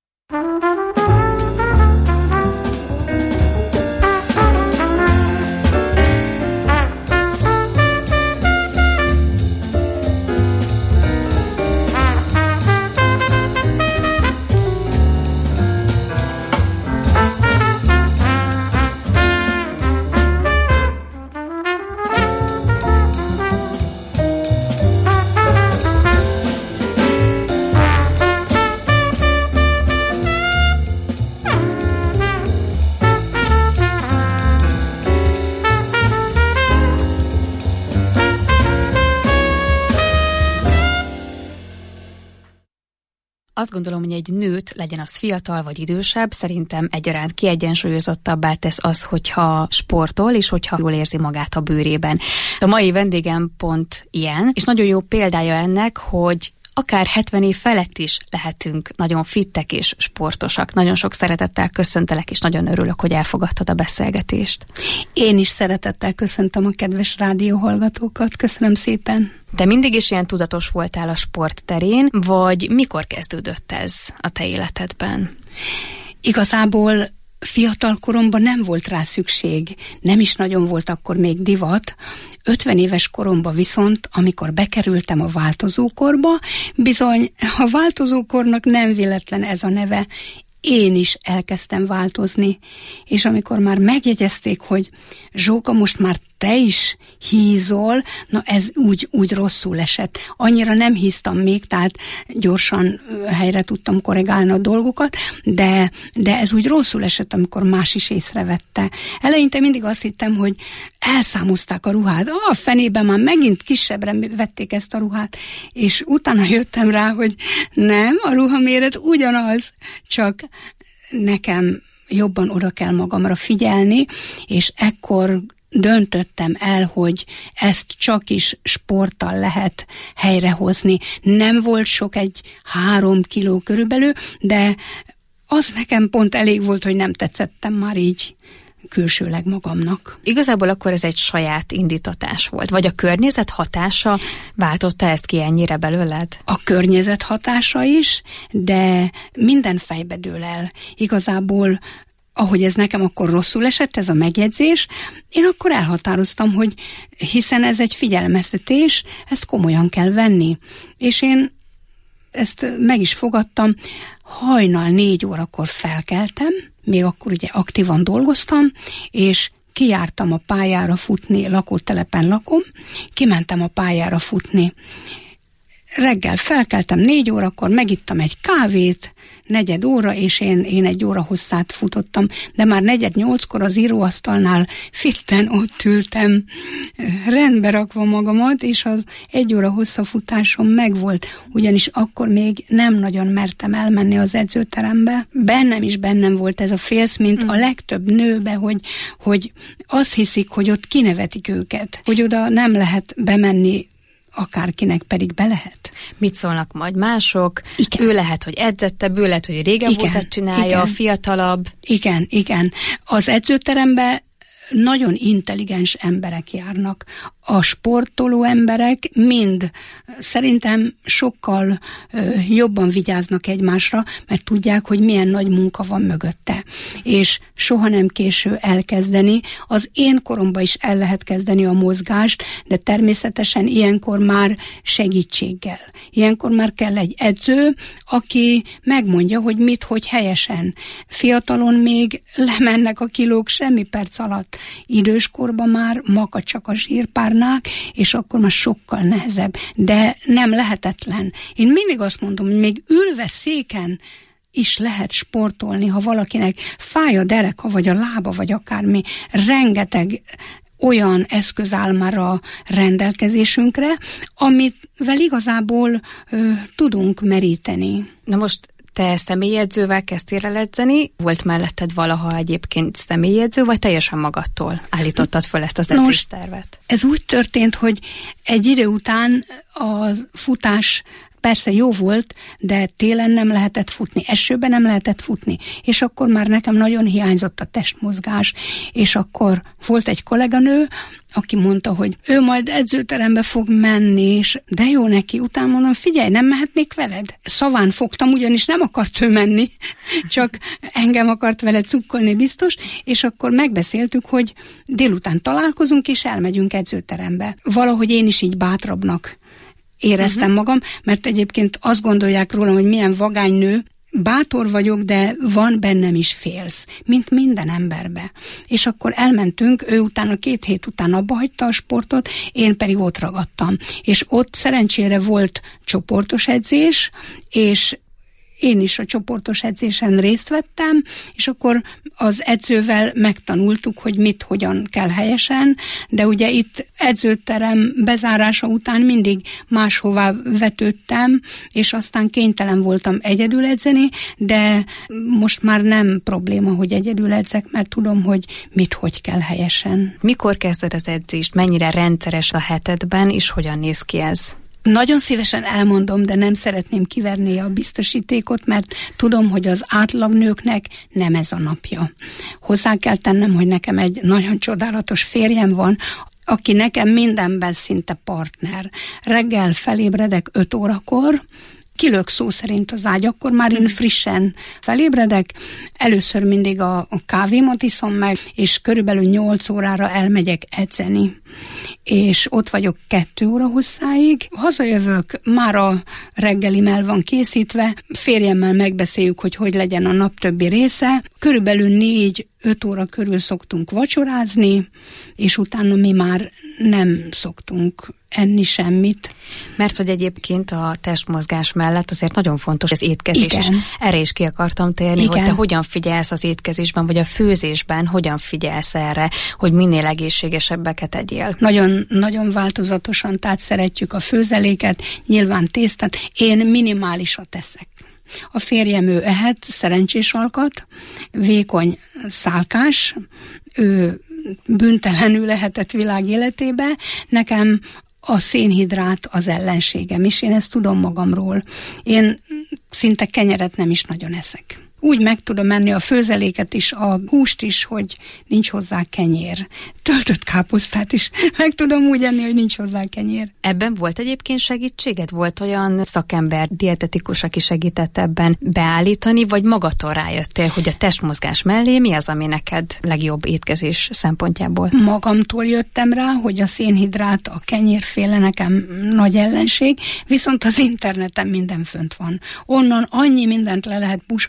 Azt gondolom, hogy egy nőt, legyen az fiatal vagy idősebb, szerintem egyaránt kiegyensúlyozottabbá tesz az, hogyha sportol, és hogyha jól érzi magát a bőrében. A mai vendégem pont ilyen, és nagyon jó példája ennek, hogy akár 70 év felett is lehetünk nagyon fittek és sportosak. Nagyon sok szeretettel köszöntelek, és nagyon örülök, hogy elfogadtad a beszélgetést. Én is szeretettel köszöntöm a kedves rádióhallgatókat. Köszönöm szépen. Te mindig is ilyen tudatos voltál a sport terén, vagy mikor kezdődött ez a te életedben? Igazából fiatal koromban nem volt rá szükség, nem is nagyon volt akkor még divat. 50 éves koromban viszont, amikor bekerültem a változókorba, bizony a változókornak nem véletlen ez a neve, én is elkezdtem változni, és amikor már megjegyezték, hogy Zsóka, most már te is hízol, na ez úgy rosszul esett. Annyira nem híztam még, tehát gyorsan helyre tudtam korrigálni a dolgokat, de ez úgy rosszul esett, amikor más is észrevette. Eleinte mindig azt hittem, hogy elszámozták a ruhát. A fenében már megint kisebbre vették ezt a ruhát, és utána jöttem rá, hogy nem, a ruhaméret ugyanaz, csak nekem jobban oda kell magamra figyelni, és ekkor döntöttem el, hogy ezt csak is sporttal lehet helyrehozni. Nem volt sok, egy 3 kiló körülbelül, de az nekem pont elég volt, hogy nem tetszettem már így külsőleg magamnak. Igazából akkor ez egy saját indítatás volt, vagy a környezet hatása váltotta ezt ki ennyire belőled? A környezet hatása is, de minden fejbe dől el. Igazából ahogy ez nekem akkor rosszul esett, ez a megjegyzés, én akkor elhatároztam, hogy hiszen ez egy figyelmeztetés, ezt komolyan kell venni. És én ezt meg is fogadtam, hajnal 4 órakor felkeltem, még akkor ugye aktívan dolgoztam, és kijártam a pályára futni, lakótelepen lakom, kimentem a pályára futni. reggel felkeltem 4 órakor, megittam egy kávét, 4 óra, és én 1 óra hosszát futottam, de már 7:45-kor az íróasztalnál fitten ott ültem, rendbe rakva magamat, és az 1 óra hossza futásom megvolt, ugyanis akkor még nem nagyon mertem elmenni az edzőterembe. Bennem volt ez a félsz, mint a legtöbb nőbe, hogy azt hiszik, hogy ott kinevetik őket, hogy oda nem lehet bemenni, akárkinek pedig be lehet. Mit szólnak majd mások? Igen. Ő lehet, hogy edzettebb, ő lehet, hogy régen volt, csinálja, fiatalabb. Igen. Az edzőterembe nagyon intelligens emberek járnak. A sportoló emberek mind szerintem sokkal jobban vigyáznak egymásra, mert tudják, hogy milyen nagy munka van mögötte. És soha nem késő elkezdeni. Az én koromban is el lehet kezdeni a mozgást, de természetesen ilyenkor már segítséggel. Ilyenkor már kell egy edző, aki megmondja, hogy mit, hogy helyesen. Fiatalon még lemennek a kilók semmi perc alatt. Időskorban már makacsak a zsírpárnák, és akkor már sokkal nehezebb, de nem lehetetlen. Én mindig azt mondom, hogy még ülve széken is lehet sportolni, ha valakinek fáj a dereka, vagy a lába, vagy akármi, rengeteg olyan eszköz áll már a rendelkezésünkre, amivel igazából tudunk meríteni. Na most te személyedzővel kezdtél el edzeni? Volt melletted valaha egyébként személyedző, vagy teljesen magadtól állítottad föl ezt az edzéstervet? Ez úgy történt, hogy egy idő után a futás persze jó volt, de télen nem lehetett futni, esőben nem lehetett futni, és akkor már nekem nagyon hiányzott a testmozgás, és akkor volt egy kolléganő, aki mondta, hogy ő majd edzőterembe fog menni, és de jó neki, utána mondom, figyelj, nem mehetnék veled? Szaván fogtam, ugyanis nem akart ő menni, csak engem akart vele cukkolni biztos, és akkor megbeszéltük, hogy délután találkozunk, és elmegyünk edzőterembe. Valahogy én is így bátrabbnak éreztem magam, mert egyébként azt gondolják rólam, hogy milyen vagány nő, bátor vagyok, de van bennem is félsz, mint minden emberbe. És akkor elmentünk, ő utána 2 hét után abba hagyta a sportot, én pedig ott ragadtam. És ott szerencsére volt csoportos edzés, és én is a csoportos edzésen részt vettem, és akkor az edzővel megtanultuk, hogy mit, hogyan kell helyesen, de ugye itt edzőterem bezárása után mindig máshová vetődtem, és aztán kénytelen voltam egyedül edzeni, de most már nem probléma, hogy egyedül edzek, mert tudom, hogy mit, hogy kell helyesen. Mikor kezded az edzést? Mennyire rendszeres a hetedben, és hogyan néz ki ez? Nagyon szívesen elmondom, de nem szeretném kiverni a biztosítékot, mert tudom, hogy az átlagnőknek nem ez a napja. Hozzá kell tennem, hogy nekem egy nagyon csodálatos férjem van, aki nekem mindenben szinte partner. Reggel felébredek 5 órakor, kilök szó szerint az ágy, akkor már én frissen felébredek, először mindig a kávémat iszom meg, és körülbelül 8 órára elmegyek edzeni. És ott vagyok 2 óra hosszáig. Hazajövök, már a reggelim el van készítve, férjemmel megbeszéljük, hogy legyen a nap többi része. Körülbelül 4-5 óra körül szoktunk vacsorázni, és utána mi már nem szoktunk enni semmit. Mert hogy egyébként a testmozgás mellett azért nagyon fontos az étkezés. Igen. És erre is ki akartam térni, igen, hogy te hogyan figyelsz az étkezésben, vagy a főzésben, hogyan figyelsz erre, hogy minél egészségesebbeket egyél. Nagyon, nagyon változatosan, tehát szeretjük a főzeléket, nyilván tésztát. Én minimálisat teszek. A férjem ő ehet szerencsés alkat, vékony szálkás, ő bűntelenül lehetett világ életébe. Nekem a szénhidrát az ellenségem, és én ezt tudom magamról. Én szinte kenyeret nem is nagyon eszek. Úgy meg tudom enni a főzeléket is, a húst is, hogy nincs hozzá kenyér. Töltött káposztát is meg tudom úgy enni, hogy nincs hozzá kenyér. Ebben volt egyébként segítséged? Volt olyan szakember, dietetikus, aki segített ebben beállítani, vagy magadtól rájöttél, hogy a testmozgás mellé mi az, ami neked legjobb étkezés szempontjából? Magamtól jöttem rá, hogy a szénhidrát, a kenyérféle nekem nagy ellenség, viszont az interneten minden fönt van. Onnan annyi mindent le lehet puskázni,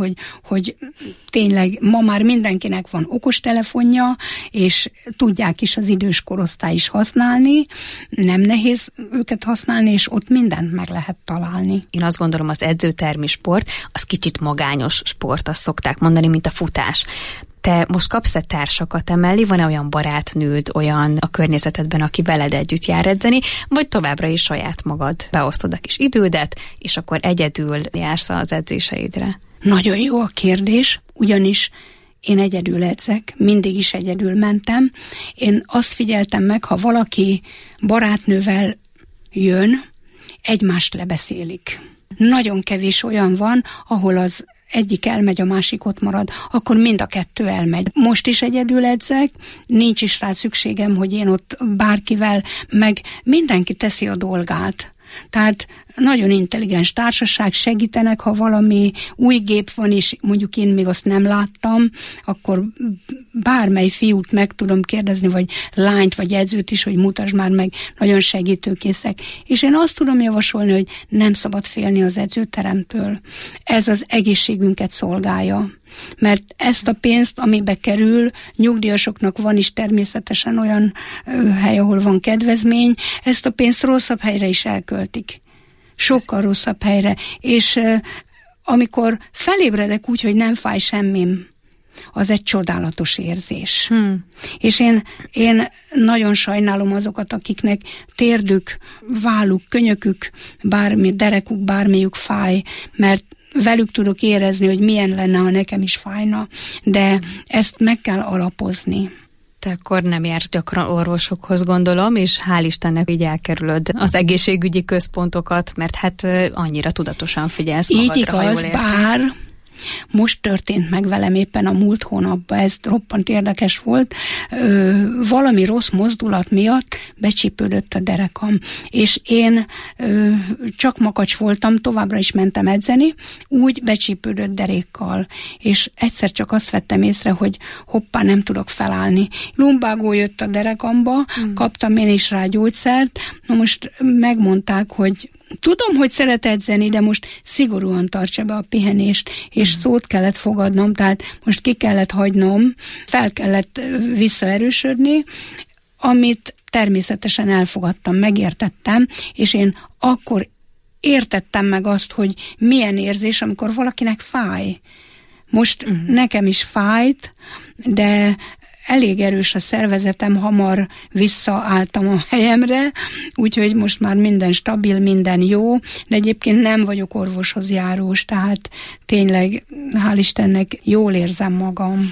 hogy tényleg ma már mindenkinek van okostelefonja, és tudják is az idős korosztály is használni, nem nehéz őket használni, és ott mindent meg lehet találni. Én azt gondolom, az edzőtermi sport, az kicsit magányos sport, azt szokták mondani, mint a futás. Te most kapsz-e társakat emellé? Van-e olyan barátnőd, olyan a környezetedben, aki veled együtt jár edzeni, vagy továbbra is saját magad beosztod a kis idődet, és akkor egyedül jársz az edzéseidre? Nagyon jó a kérdés, ugyanis én egyedül edzek, mindig is egyedül mentem. Én azt figyeltem meg, ha valaki barátnővel jön, egymást lebeszélik. Nagyon kevés olyan van, ahol az egyik elmegy, a másik ott marad, akkor mind a kettő elmegy. Most is egyedül edzek, nincs is rá szükségem, hogy én ott bárkivel, meg mindenki teszi a dolgát. Tehát nagyon intelligens társaság, segítenek, ha valami új gép van, és mondjuk én még azt nem láttam, akkor bármely fiút meg tudom kérdezni, vagy lányt, vagy edzőt is, hogy mutasd már meg, nagyon segítőkészek. És én azt tudom javasolni, hogy nem szabad félni az edzőteremtől. Ez az egészségünket szolgálja. Mert ezt a pénzt, amibe kerül, nyugdíjasoknak van is természetesen olyan hely, ahol van kedvezmény, ezt a pénzt rosszabb helyre is elköltik. Sokkal rosszabb helyre. És amikor felébredek úgy, hogy nem fáj semmim, az egy csodálatos érzés. És én nagyon sajnálom azokat, akiknek térdük, válluk, könyökük, bármi, derekuk, bármiük fáj, mert velük tudok érezni, hogy milyen lenne, ha nekem is fájna, de ezt meg kell alapozni. Te akkor nem jársz gyakran orvosokhoz, gondolom, és hál' Istennek így elkerülöd az egészségügyi központokat, mert hát annyira tudatosan figyelsz magadra, így igaz, ha jól értem. Bár most történt meg velem éppen a múlt hónapban, ez roppant érdekes volt, valami rossz mozdulat miatt becsípődött a derekam, és én csak makacs voltam, továbbra is mentem edzeni, úgy becsípődött derékkal, és egyszer csak azt vettem észre, hogy hoppá, nem tudok felállni. Lumbágó jött a derekamba, kaptam én is rá gyógyszert, na most megmondták, hogy tudom, hogy szeret edzeni, de most szigorúan tartsa be a pihenést, és szót kellett fogadnom, tehát most ki kellett hagynom, fel kellett visszaerősödni, amit természetesen elfogadtam, megértettem, és én akkor értettem meg azt, hogy milyen érzés, amikor valakinek fáj. Most nekem is fájt, de elég erős a szervezetem, hamar visszaálltam a helyemre, úgyhogy most már minden stabil, minden jó, de egyébként nem vagyok orvoshoz járós, tehát tényleg, hál' Istennek, jól érzem magam.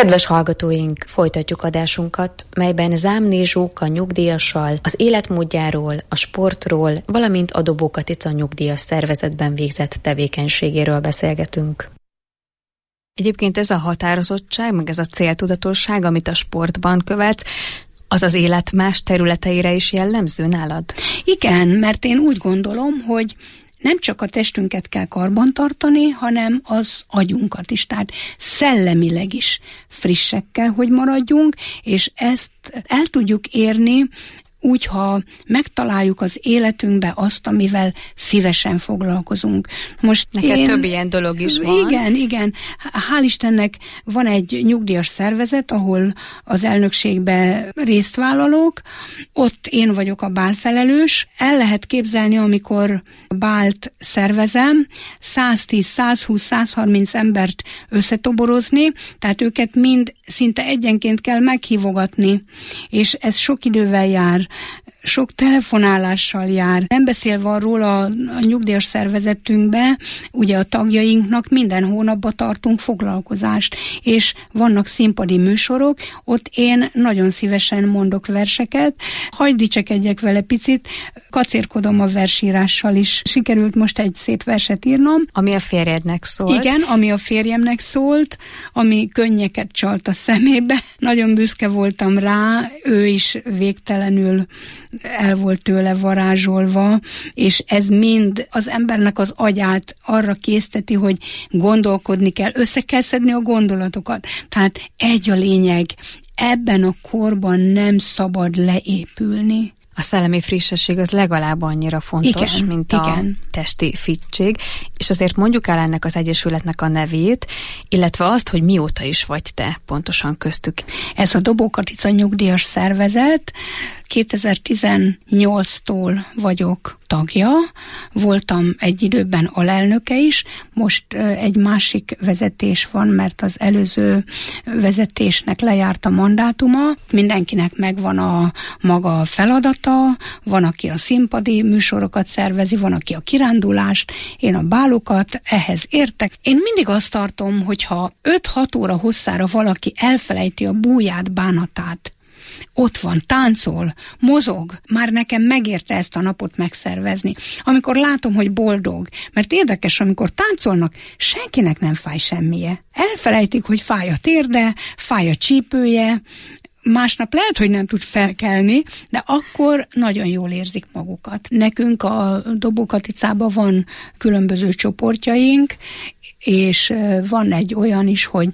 Kedves hallgatóink, folytatjuk adásunkat, melyben Zámné Zsóka nyugdíjassal az életmódjáról, a sportról, valamint a Dobó Katica nyugdíjas szervezetben végzett tevékenységéről beszélgetünk. Egyébként ez a határozottság, meg ez a céltudatosság, amit a sportban követsz, az az élet más területeire is jellemző nálad? Igen, mert én úgy gondolom, hogy nem csak a testünket kell karbantartani, hanem az agyunkat is. Tehát szellemileg is frissek kell, hogy maradjunk, és ezt el tudjuk érni úgy, ha megtaláljuk az életünkbe azt, amivel szívesen foglalkozunk. Most neked több ilyen dolog is van. Igen. Hál' Istennek van egy nyugdíjas szervezet, ahol az elnökségbe részt vállalok. Ott én vagyok a bálfelelős. El lehet képzelni, amikor bált szervezem, 110, 120, 130 embert összetoborozni, tehát őket mind szinte egyenként kell meghívogatni, és ez sok idővel jár, sok telefonálással jár. Nem beszélve arról a nyugdíjas szervezetünkbe, ugye a tagjainknak minden hónapban tartunk foglalkozást, és vannak színpadi műsorok, ott én nagyon szívesen mondok verseket. Hadd dicsekedjek vele picit, kacérkodom a versírással is. Sikerült most egy szép verset írnom. Ami a férjednek szólt. Igen, ami a férjemnek szólt, ami könnyeket csalt a szemébe. Nagyon büszke voltam rá, ő is végtelenül el volt tőle varázsolva, és ez mind az embernek az agyát arra készteti, hogy gondolkodni kell, össze kell szedni a gondolatokat. Tehát egy a lényeg, ebben a korban nem szabad leépülni. A szellemi frissesség az legalább annyira fontos, mint a testi fittség, és azért mondjuk el ennek az egyesületnek a nevét, illetve azt, hogy mióta is vagy te pontosan köztük. Ez a Dobó Katica nyugdíjas szervezet, 2018-tól vagyok tagja, voltam egy időben alelnöke is, most egy másik vezetés van, mert az előző vezetésnek lejárt a mandátuma. Mindenkinek megvan a maga feladata, van, aki a színpadi műsorokat szervezi, van, aki a kirándulást, én a bálokat, ehhez értek. Én mindig azt tartom, hogyha 5-6 óra hosszára valaki elfelejti a búját, bánatát, ott van, táncol, mozog, már nekem megérte ezt a napot megszervezni. Amikor látom, hogy boldog, mert érdekes, amikor táncolnak, senkinek nem fáj semmije. Elfelejtik, hogy fáj a térde, fáj a csípője, másnap lehet, hogy nem tud felkelni, de akkor nagyon jól érzik magukat. Nekünk a Dobó Katicában van különböző csoportjaink, és van egy olyan is, hogy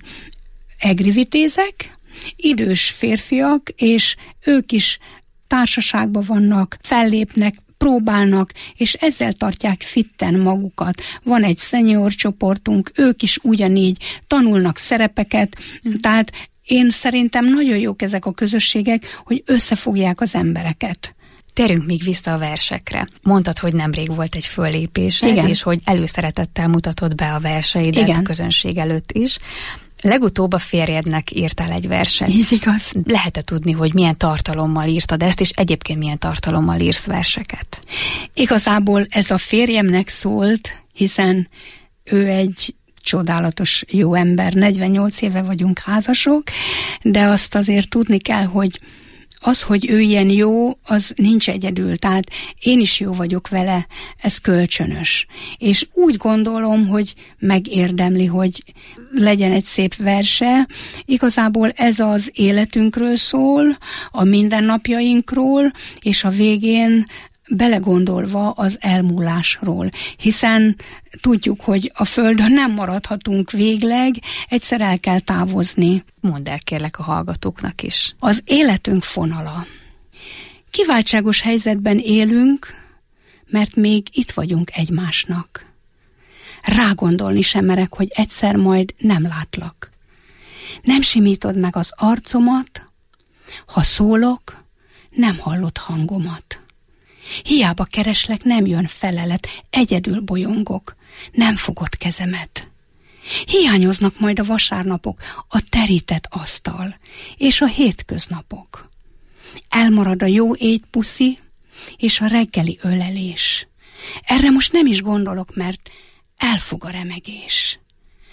egrivitézek, idős férfiak, és ők is társaságban vannak, fellépnek, próbálnak, és ezzel tartják fitten magukat. Van egy senior csoportunk, ők is ugyanígy tanulnak szerepeket, tehát én szerintem nagyon jók ezek a közösségek, hogy összefogják az embereket. Térjünk még vissza a versekre. Mondtad, hogy nemrég volt egy föllépésed, és hogy előszeretettel mutatod be a verseidet a közönség előtt is. Legutóbb a férjednek írtál egy verset. Így igaz. Lehet-e tudni, hogy milyen tartalommal írtad ezt, és egyébként milyen tartalommal írsz verseket? Igazából ez a férjemnek szólt, hiszen ő egy csodálatos jó ember, 48 éve vagyunk házasok, de azt azért tudni kell, hogy az, hogy ő ilyen jó, az nincs egyedül, tehát én is jó vagyok vele, ez kölcsönös. És úgy gondolom, hogy megérdemli, hogy legyen egy szép verse. Igazából ez az életünkről szól, a mindennapjainkról, és a végén belegondolva az elmúlásról, hiszen tudjuk, hogy a Földön nem maradhatunk végleg, egyszer el kell távozni. Mondd el kérlek a hallgatóknak is. Az életünk fonala. Kiváltságos helyzetben élünk, mert még itt vagyunk egymásnak. Rágondolni sem merek, hogy egyszer majd nem látlak. Nem simítod meg az arcomat, ha szólok, nem hallod hangomat. Hiába kereslek, nem jön felelet, egyedül bolyongok, nem fogod kezemet. Hiányoznak majd a vasárnapok, a terített asztal és a hétköznapok. Elmarad a jó étpuszi és a reggeli ölelés. Erre most nem is gondolok, mert elfog a remegés.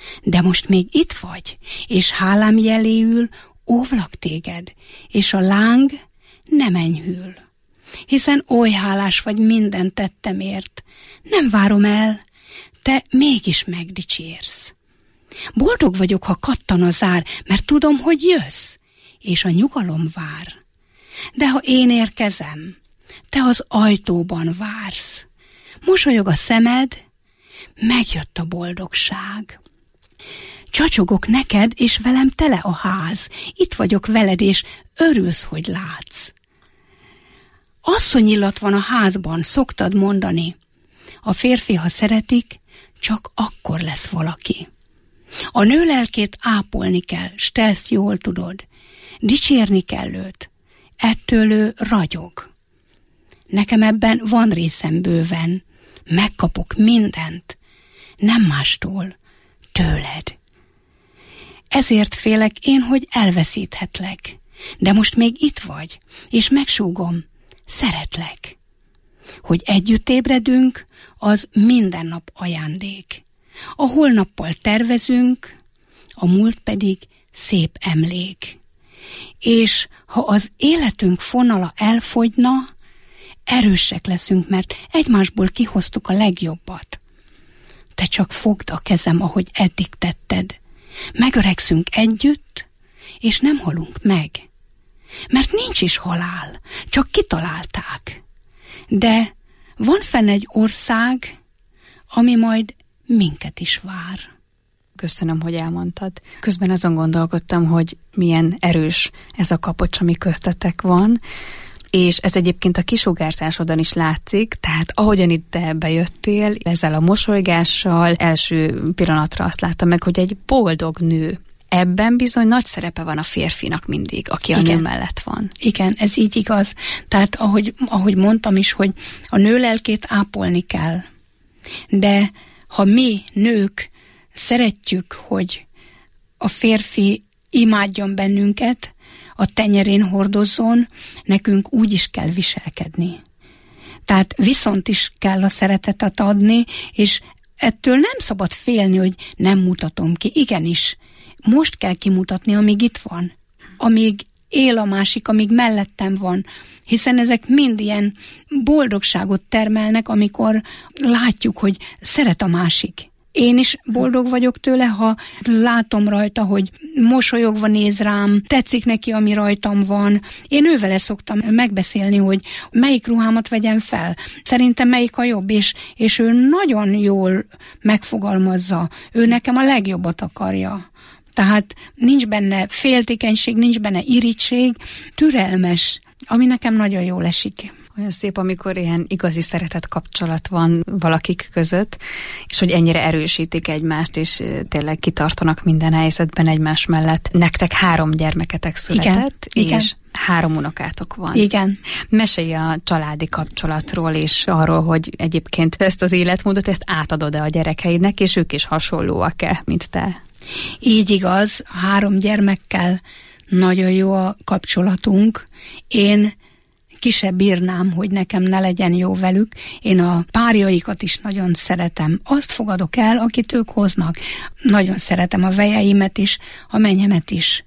De most még itt vagy, és hálám jeléül óvlak téged, és a láng nem enyhül. Hiszen oly hálás vagy minden tettemért. Nem várom el, te mégis megdicsérsz. Boldog vagyok, ha kattan a zár, mert tudom, hogy jössz, és a nyugalom vár. De ha én érkezem, te az ajtóban vársz. Mosolyog a szemed, megjött a boldogság. Csacsogok neked, és velem tele a ház. Itt vagyok veled, és örülsz, hogy látsz. Asszonyillat van a házban, szoktad mondani. A férfi, ha szeretik, csak akkor lesz valaki. A nő lelkét ápolni kell, s te ezt jól tudod. Dicsérni kell őt, ettől ő ragyog. Nekem ebben van részem bőven, megkapok mindent, nem mástól, tőled. Ezért félek én, hogy elveszíthetlek, de most még itt vagy, és megsúgom, szeretlek. Hogy együtt ébredünk, az minden nap ajándék. A holnappal tervezünk, a múlt pedig szép emlék. És ha az életünk fonala elfogyna, erősek leszünk, mert egymásból kihoztuk a legjobbat. Te csak fogd a kezem, ahogy eddig tetted. Megöregszünk együtt, és nem halunk meg. Mert nincs is halál, csak kitalálták. De van fenn egy ország, ami majd minket is vár. Köszönöm, hogy elmondtad. Közben azon gondolkodtam, hogy milyen erős ez a kapocs, ami köztetek van, és ez egyébként a kisugárzásodon is látszik, tehát ahogyan itt te bejöttél, ezzel a mosolygással, első pillanatra azt láttam meg, hogy egy boldog nő. Ebben bizony nagy szerepe van a férfinak mindig, aki a nő mellett van. Igen, ez így igaz. Tehát ahogy mondtam is, hogy a nő lelkét ápolni kell. De ha mi nők szeretjük, hogy a férfi imádjon bennünket, a tenyerén hordozzon, nekünk úgy is kell viselkedni. Tehát viszont is kell a szeretetet adni, és ettől nem szabad félni, hogy nem mutatom ki. Igenis, most kell kimutatni, amíg itt van. Amíg él a másik, amíg mellettem van. Hiszen ezek mind ilyen boldogságot termelnek, amikor látjuk, hogy szeret a másik. Én is boldog vagyok tőle, ha látom rajta, hogy mosolyogva néz rám, tetszik neki, ami rajtam van. Én ővele szoktam megbeszélni, hogy melyik ruhámat vegyem fel. Szerintem melyik a jobb, és ő nagyon jól megfogalmazza. Ő nekem a legjobbat akarja. Tehát nincs benne féltékenység, nincs benne irigység, türelmes, ami nekem nagyon jól esik. Olyan szép, amikor ilyen igazi szeretet kapcsolat van valakik között, és hogy ennyire erősítik egymást, és tényleg kitartanak minden helyzetben egymás mellett. Nektek 3 gyermeketek született, igen, és 3 unokátok van. Igen. Mesélj a családi kapcsolatról, és arról, hogy egyébként ezt az életmódot, ezt átadod-e a gyerekeidnek, és ők is hasonlóak-e, mint te? Így igaz, 3 gyermekkel nagyon jó a kapcsolatunk. Én ki se bírnám, hogy nekem ne legyen jó velük. Én a párjaikat is nagyon szeretem. Azt fogadok el, akit ők hoznak. Nagyon szeretem a vejeimet is, a menyemet is.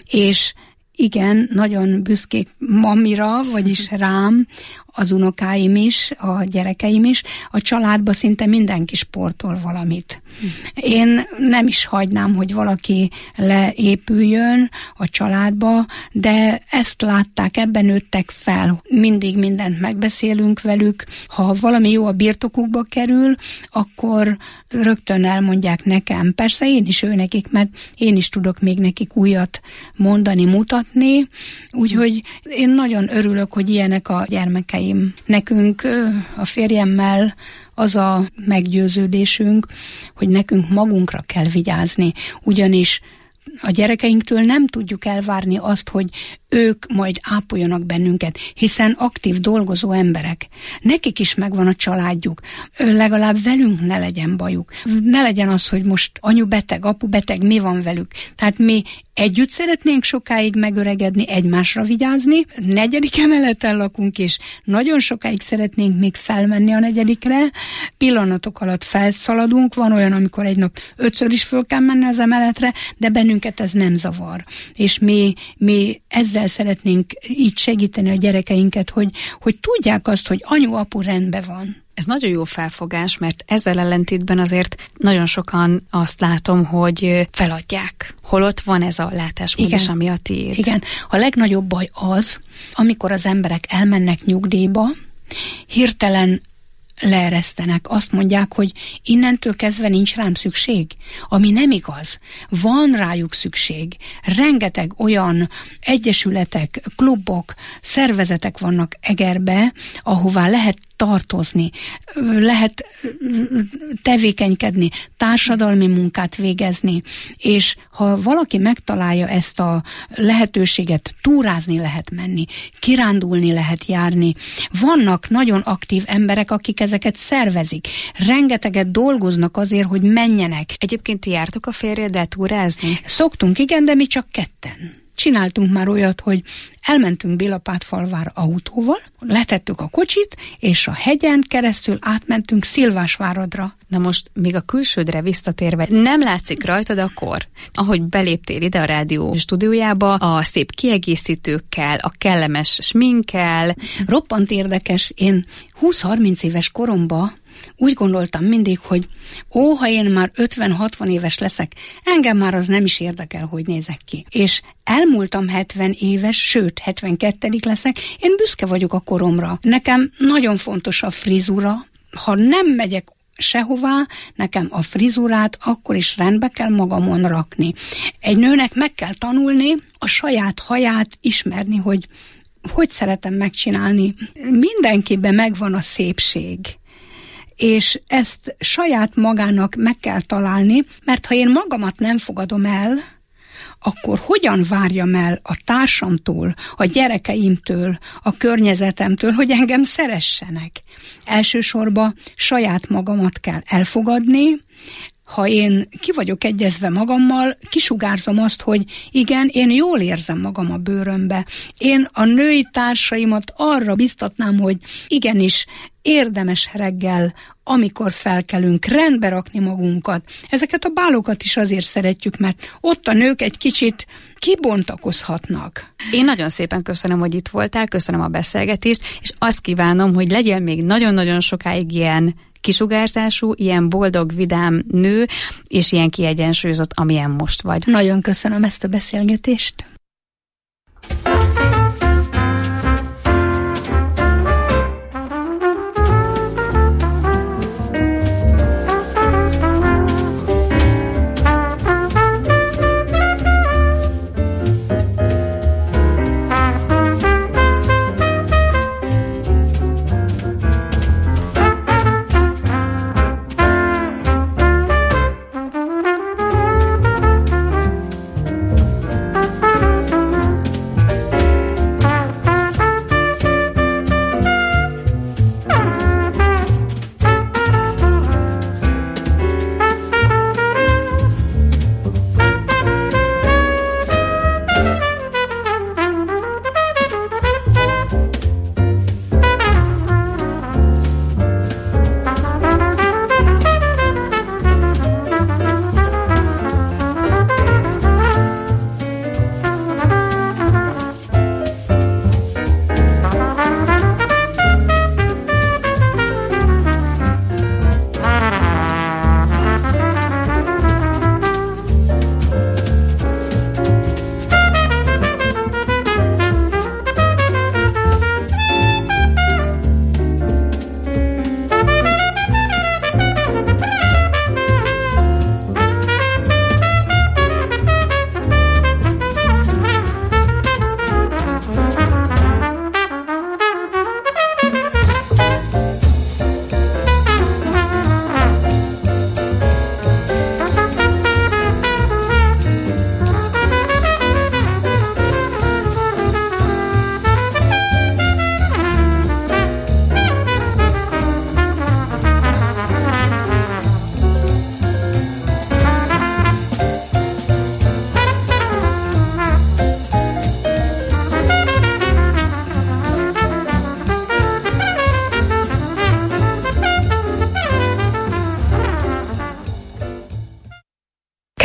És igen, nagyon büszkék mamira, vagyis rám, az unokáim is, a gyerekeim is, a családban szinte mindenki sportol valamit. Én nem is hagynám, hogy valaki leépüljön a családba, de ezt látták, ebben nőttek fel. Mindig mindent megbeszélünk velük. Ha valami jó a birtokukba kerül, akkor rögtön elmondják nekem. Persze én is nekik, mert én is tudok még nekik újat mondani, mutatni. Úgyhogy én nagyon örülök, hogy ilyenek a gyermekeim. Nekünk a férjemmel az a meggyőződésünk, hogy nekünk magunkra kell vigyázni, ugyanis a gyerekeinktől nem tudjuk elvárni azt, hogy ők majd ápoljanak bennünket, hiszen aktív dolgozó emberek. Nekik is megvan a családjuk. Legalább velünk ne legyen bajuk. Ne legyen az, hogy most anyu beteg, apu beteg, mi van velük. Tehát mi együtt szeretnénk sokáig megöregedni, egymásra vigyázni. 4. emeleten lakunk, és nagyon sokáig szeretnénk még felmenni a 4. Pillanatok alatt felszaladunk. Van olyan, amikor egy nap 5-ször is föl kell menni az emeletre, de bennünket ez nem zavar. És mi ezzel szeretnénk így segíteni a gyerekeinket, hogy tudják azt, hogy anyu-apu rendben van. Ez nagyon jó felfogás, mert ezzel ellentétben azért nagyon sokan azt látom, hogy feladják. Holott van ez a látásmód is, ami a tiéd. Igen. A legnagyobb baj az, amikor az emberek elmennek nyugdíjba, hirtelen leeresztenek. Azt mondják, hogy innentől kezdve nincs rám szükség. Ami nem igaz. Van rájuk szükség. Rengeteg olyan egyesületek, klubok, szervezetek vannak Egerbe, ahová lehet tartozni, lehet tevékenykedni, társadalmi munkát végezni, és ha valaki megtalálja ezt a lehetőséget, túrázni lehet menni, kirándulni lehet járni. Vannak nagyon aktív emberek, akik ezeket szervezik. Rengeteget dolgoznak azért, hogy menjenek. Egyébként ti jártok a férjeddel túrázni? Szoktunk, igen, de mi csak ketten. Csináltunk már olyat, hogy elmentünk Bélapátfalvára autóval, letettük a kocsit, és a hegyen keresztül átmentünk Szilvásváradra. Na most, még a külsődre visszatérve, nem látszik rajtad a kor. Ahogy beléptél ide a rádió stúdiójába, a szép kiegészítőkkel, a kellemes sminkkel. Roppant érdekes, én 20-30 éves koromban úgy gondoltam mindig, hogy ha én már 50-60 éves leszek, engem már az nem is érdekel, hogy nézek ki. És elmúltam 70 éves, sőt 72. leszek, én büszke vagyok a koromra. Nekem nagyon fontos a frizura, ha nem megyek sehová, nekem a frizurát akkor is rendbe kell magamon rakni. Egy nőnek meg kell tanulni a saját haját ismerni, hogy szeretem megcsinálni. Mindenkiben megvan a szépség. És ezt saját magának meg kell találni, mert ha én magamat nem fogadom el, akkor hogyan várjam el a társamtól, a gyerekeimtől, a környezetemtől, hogy engem szeressenek? Elsősorban saját magamat kell elfogadni. Ha én ki vagyok egyezve magammal, kisugárzom azt, hogy igen, én jól érzem magam a bőrömbe. Én a női társaimat arra biztatnám, hogy igenis érdemes reggel, amikor felkelünk, rendbe rakni magunkat. Ezeket a bálokat is azért szeretjük, mert ott a nők egy kicsit kibontakozhatnak. Én nagyon szépen köszönöm, hogy itt voltál, köszönöm a beszélgetést, és azt kívánom, hogy legyél még nagyon-nagyon sokáig ilyen kisugárzású, ilyen boldog, vidám nő, és ilyen kiegyensúlyozott, amilyen most vagy. Nagyon köszönöm ezt a beszélgetést.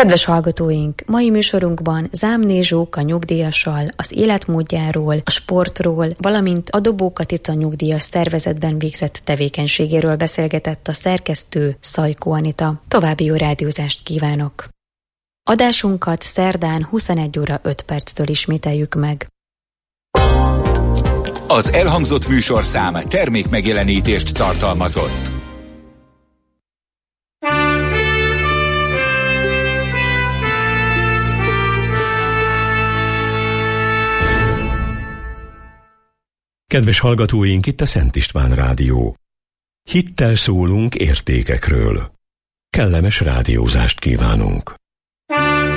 Kedves hallgatóink, mai műsorunkban Zámné Zsóka nyugdíjassal az életmódjáról, a sportról, valamint a Dobó Katica nyugdíjas szervezetben végzett tevékenységéről beszélgetett a szerkesztő Szajkó Anita. További jó rádiózást kívánok! Adásunkat szerdán 21 óra 5 perctől ismételjük meg. Az elhangzott műsorszám termékmegjelenítést tartalmazott. Kedves hallgatóink, itt a Szent István Rádió. Hittel szólunk értékekről. Kellemes rádiózást kívánunk.